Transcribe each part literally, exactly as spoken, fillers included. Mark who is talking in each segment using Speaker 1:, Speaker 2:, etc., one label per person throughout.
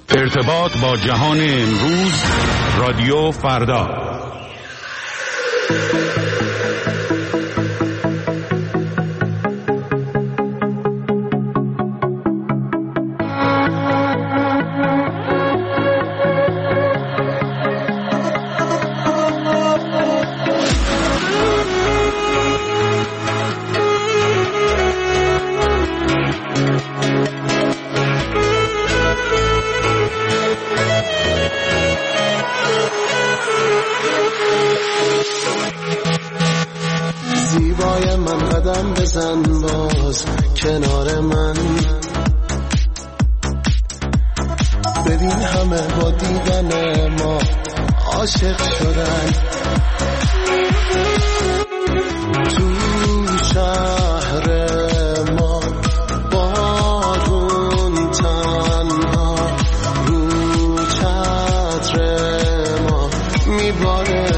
Speaker 1: ارتباط با جهان امروز، رادیو فردا.
Speaker 2: بزن باز کنار من، ببین همه با دیدن ما عاشق شدن. تو شهر ما بارون تنها رو چتر ما میباره.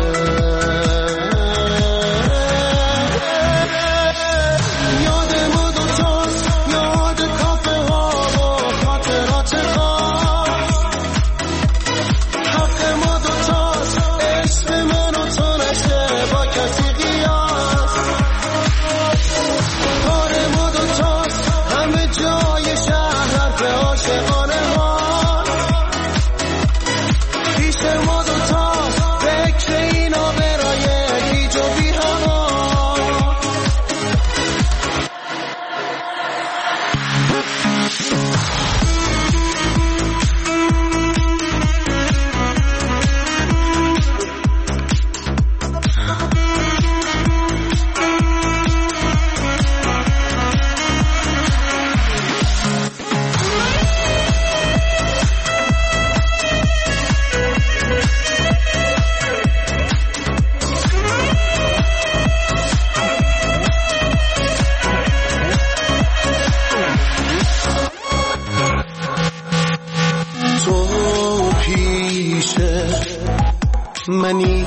Speaker 2: منی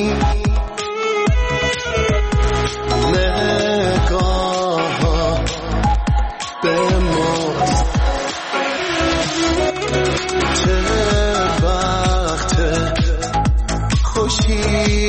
Speaker 2: نگاه به ماست، چه وقت خوشی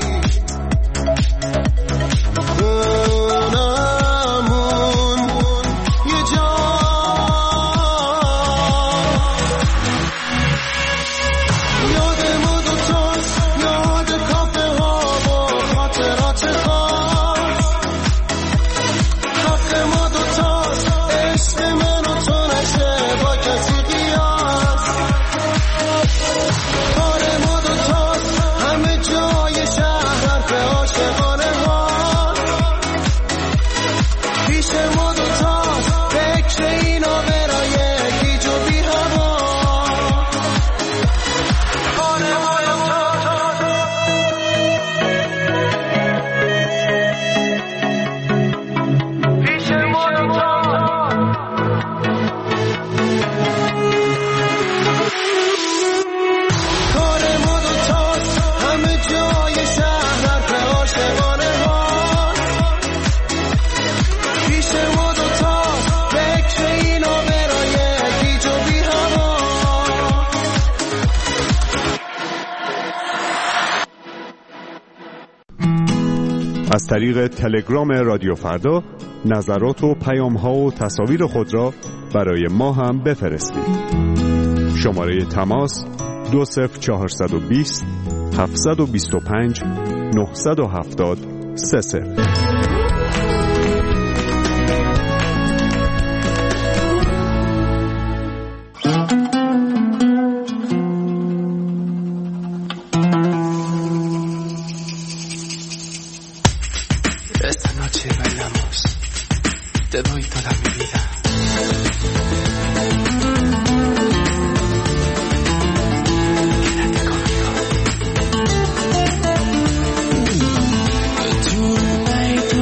Speaker 3: از طریق تلگرام رادیو فردا نظرات و پیام‌ها و تصاویر خود را برای ما هم بفرستید. شماره تماس دو صفر چهارصد و بیست هفتصد و بیست و پنج نهصد و هفتاد سه صفر.
Speaker 2: Esta noche bailamos, te doy toda mi vida. Quédate conmigo. Tonight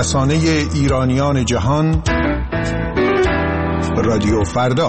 Speaker 4: رسانه ایرانیان جهان، رادیو فردا.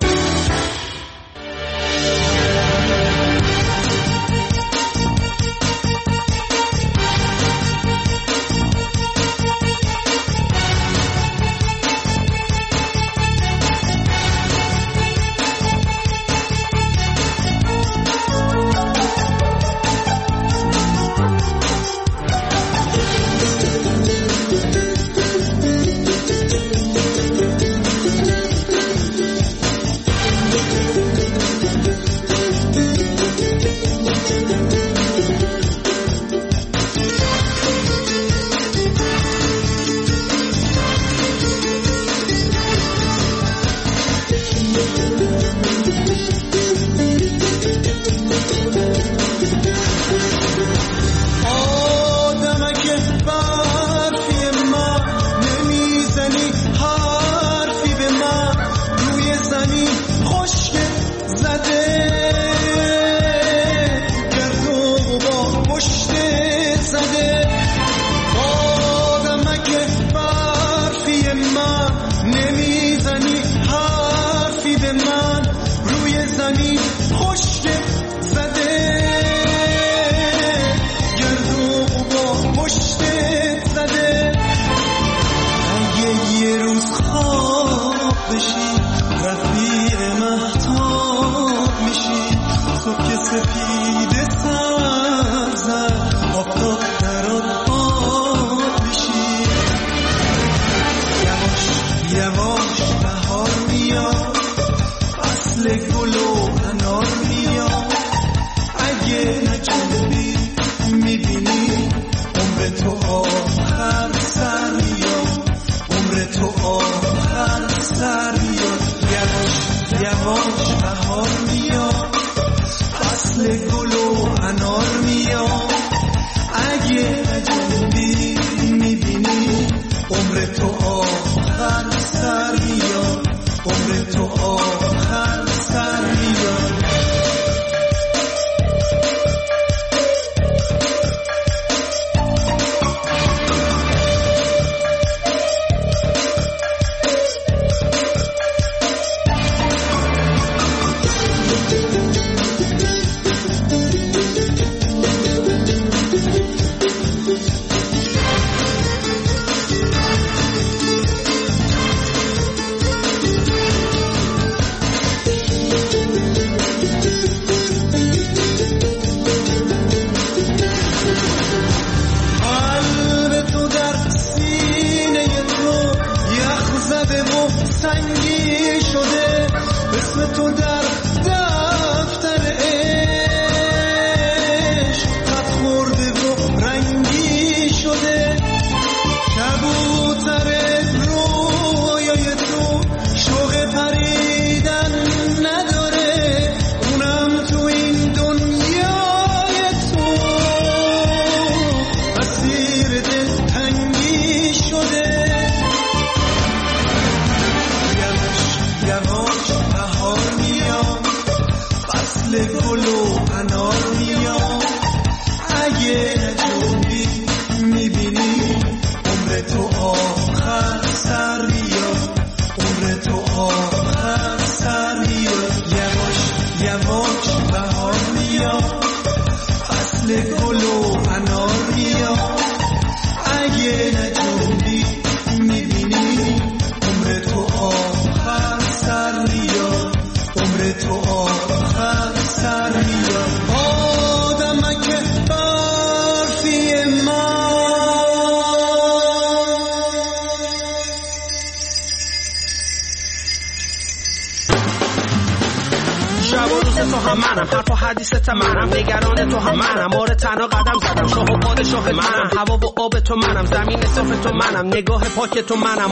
Speaker 5: نگاه پاک تو منم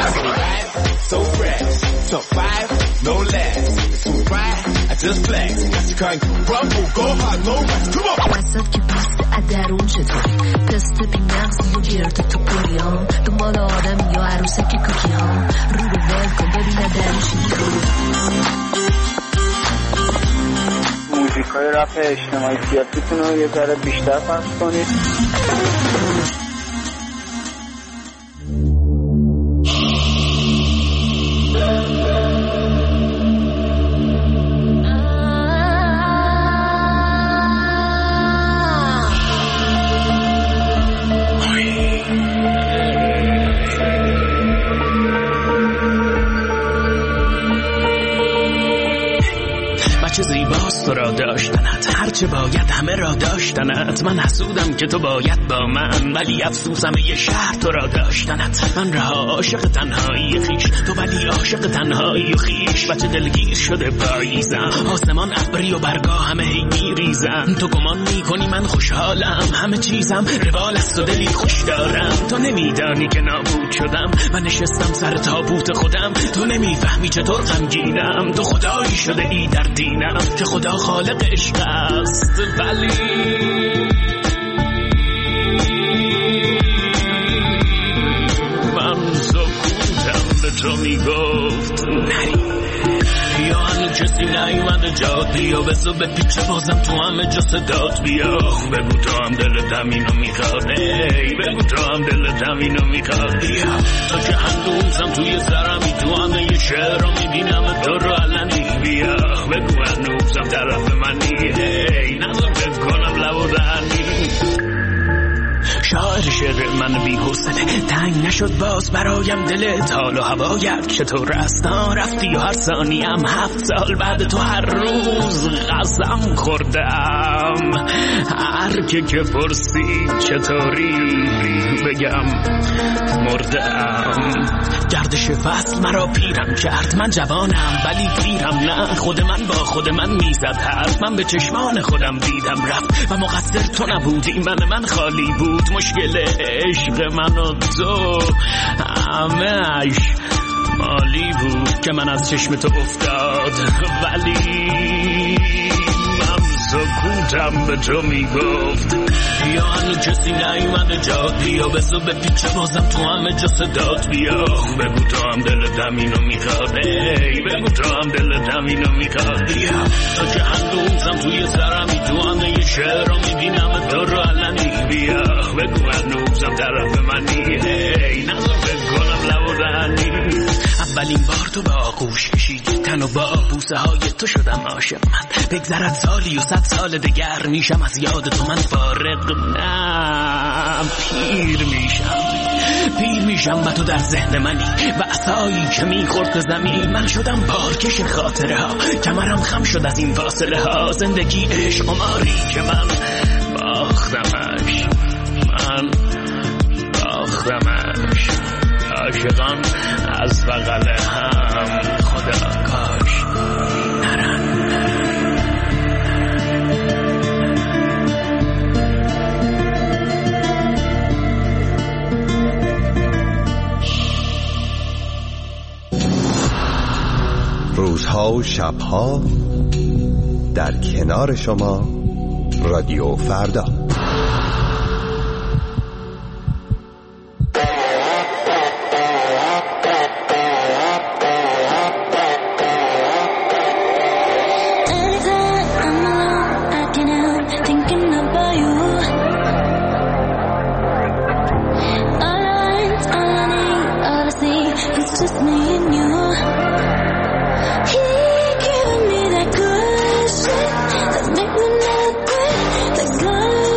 Speaker 5: so fresh so five no less so right I just flex you can't crumble go hard no rest come on وسط که پست ادرون چطوری تست بی مغزی و گرد تو قریان دنبال آدم یا عروسه که کوکی ها رو رو ول کن ببینه درشی
Speaker 6: موزیک های رپ اجتماعی سیاسیتون رو یه ذره بیشتر پخش کنید.
Speaker 2: زیباست تو را داشتنت، هرچه باید همه را داشتنت. من حسودم که تو باید با من، ولی افسوسم یه شهر تو را داشتنت. من رها عاشق تنهایی خیش، تو ولی عاشق تنهایی و خیش. بچه دلگیر شده پاییزم، آسمان ابری و برگاه همه هی میریزن. تو گمان میکنی من خوشحالم، همه چیزم روال است و دلی خوش دارم. تو نمیدانی که نابود شدم، من نشستم سر تابوت خودم. تو نمیفهمی چطور غمگینم، تو خدایی شده ای در دینم که خدا خالق عشق است. ولی من سکوتم به تو میگفت نری، یا هنو کسی نیومده جاد بیا، بزو به پیچه بازم تو همه جا صدات بیا. بگو تو هم دلتم اینو میخواد، ای بگو تو هم دلتم اینو میخواد. بیا تو که هنوزم توی سرمی، تو همه یه شعر رو میبینم تو رو علنی. بیا بگو هنوزم طرف منی، ای نظر بکنم لب و دهنی. شاعر شعر من بی حوصله، تنگ نشد باز برایم دلت. حال و هوایت چطور است؟ رفتی و هر ثانیم هفت سال بعد تو هر روز قسم خوردم. هر که که پرسی چطوری بگم مردم. گردش فصل مرا پیرم کرد، من جوانم ولی پیرم نه. خود من با خود من میزد حرف، من به چشمان خودم دیدم رفت. و مقصر تو نبودی، من من خالی بود. مشکل عشق من و تو همه‌اش مالی بود که من از چشم تو افتاد. ولی من سکوتم به تو میگفت، یا هنو کسی نیومده جاد بیا. بزو به پیچه بازم تو همه جا صدات بیا. بگو تو هم دلتم اینو میخواد، ای بگو تو هم دلتم اینو میخواد. بیا تو که هنوزم توی سرمی، تو همه یه شعر رو میبینم تو رو علنی. بیا بگو هنوزم طرف منی، ای نظر بکنم لب و دهنی. اولین بار تو به آغوش کشیدی تن و با بوسه های تو شدم عاشق من. بگذرد سالی و صد سال دگر میشم از یاد تو من فارغ. نه پیر میشم، پیر میشم و تو در ذهن منی. و عصایی که میخورد به زمین، من شدم بارکش خاطره ها. کمرم خم شد از این فاصله ها. زندگی عشق قماری که من باختمش، من باختمش. عاشقان از بغل هم خدا کاش نرن.
Speaker 4: روزها و شبها در کنار شما رادیو فردا.
Speaker 7: Good.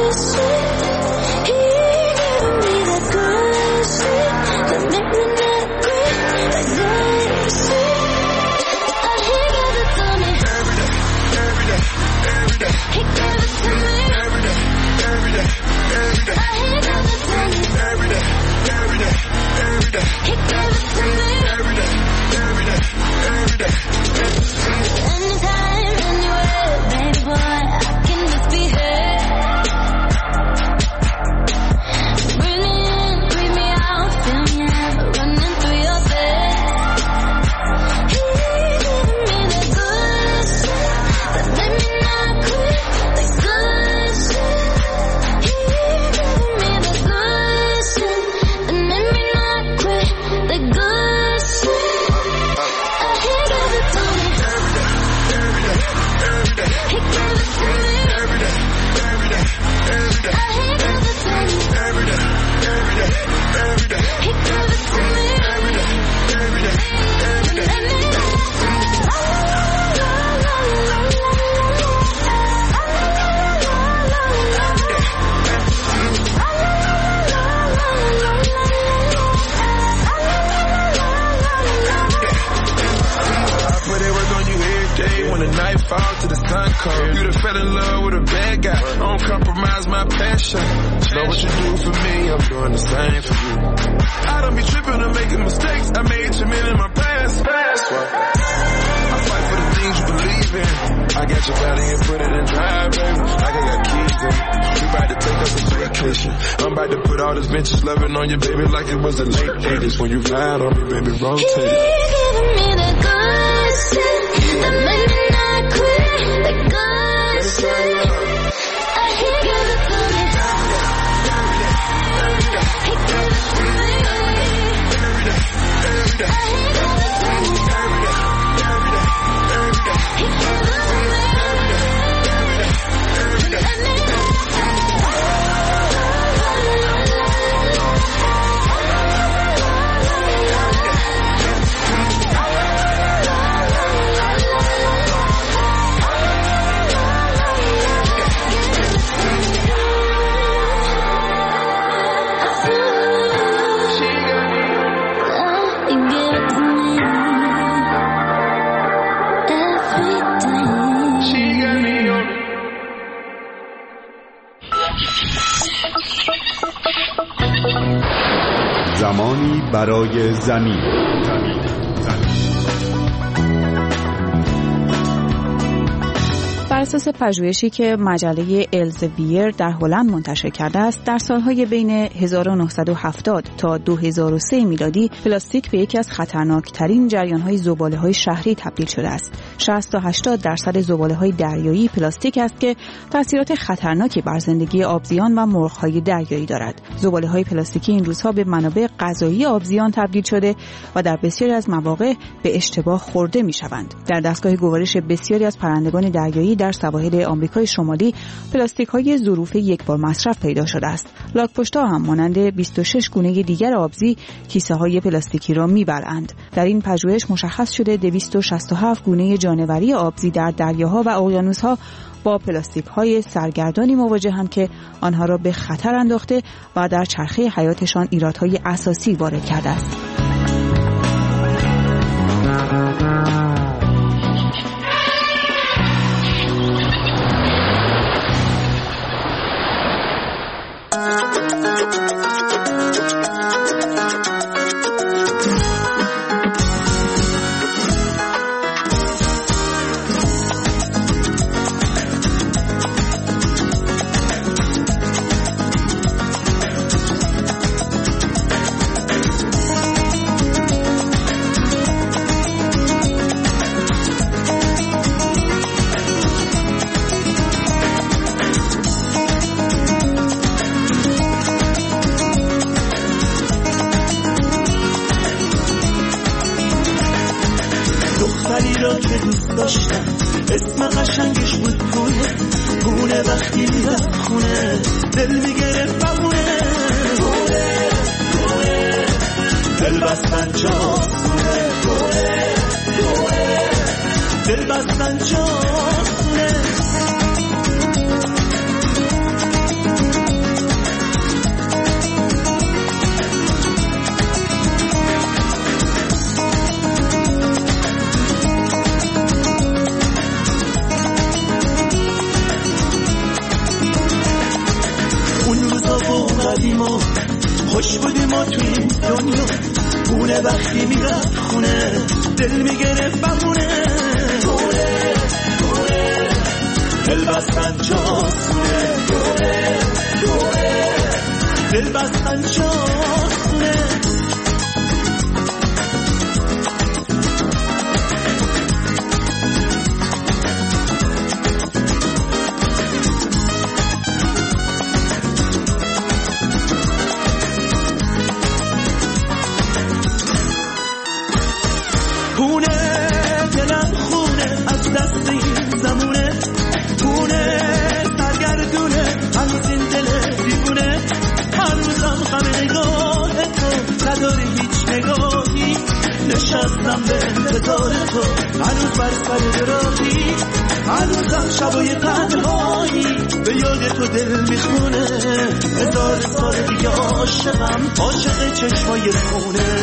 Speaker 7: come. You done fell in love with a bad guy. I don't compromise my passion. Know what you do for me, I'm doing the same for you. I don't be tripping or making mistakes. I made too many in my past. That's why I fight for the things you believe in. I got your body and put it in drive, baby. I got keys in. We about to take us a vacation. I'm about to put all this vintage loving on you, baby, like it was the late eighties. When you ride on me, baby, rotate it.
Speaker 8: Keep giving me the good shit that make me not quit. The good shit. I hit you the good shit. He give it to me. I hit you the good shit. He give it to me.
Speaker 3: زمانی برای زمین.
Speaker 9: بر اساس پژوهشی که مجله الزویر در هلند منتشر کرده است، در سالهای بین هزار و نهصد و هفتاد تا دو هزار و سه میلادی پلاستیک به یکی از خطرناکترین جریان‌های زباله‌های شهری تبدیل شده است. شصت تا هشتاد درصد زباله‌های دریایی پلاستیک است که تأثیرات خطرناکی بر زندگی آبزیان و مرغ‌های دریایی دارد. زباله‌های پلاستیکی این روزها به منابع غذایی آبزیان تبدیل شده و در بسیاری از مواقع به اشتباه خورده می‌شوند. در دستگاه گوارش بسیاری از پرندگان دریایی در سواحل آمریکای شمالی پلاستیک‌های ظروف یک بار مصرف پیدا شده است. لاک‌پشت‌ها هم مانند بیست و شش گونه دیگر آبزی کیسه‌های پلاستیکی را می‌بلعند. در این پژوهش مشخص شده دویست و شصت و هفت گونه جانوری آبزی در دریاها و اقیانوس‌ها با پلاستیک‌های سرگردانی مواجه‌اند که آنها را به خطر انداخته و در چرخه حیاتشان ایرادهای اساسی وارد کرده است.
Speaker 10: اسم قشنگش بود پونه پونه وقتی میرفت خونه دل میگرفت بمونه پونه پونه دل بستن چاسونه پونه پونه دل بستن چاسونه خوش بودیم ما تو این دنیا پونه وقتی میرفت خونه دل میگرفت بمونه پونه پونه دل بستن چاسونه پونه پونه دل بستن چاسونه نشستم به انتظار تو هنوز بر سر راهی هنوزم شبای تنهایی به یاد تو دل میخونه هزار سال دیگه عاشقم عاشق چشمای خونه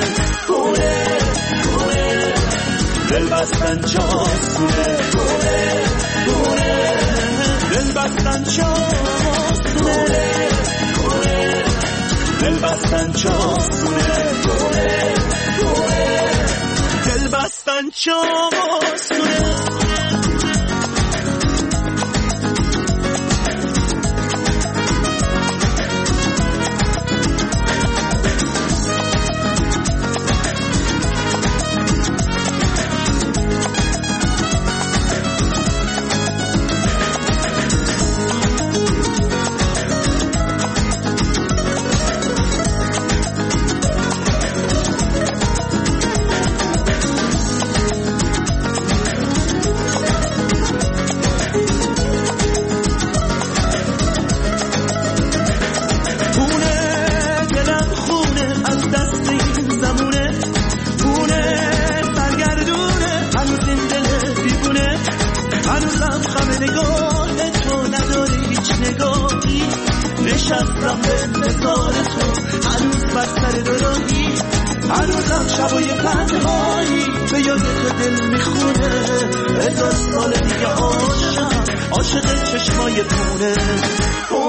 Speaker 10: خونه خونه دل بستن چاسونه خونه دل بستن چاسونه دل بستن چاسونه دل بستن چاسونه نشستم به انتظار تو هنوز بر سر دراهی هنوزم شبای تنهایی به یاد تو دل میخونه هزار سال دیگه عاشقم عاشق چشمای پونه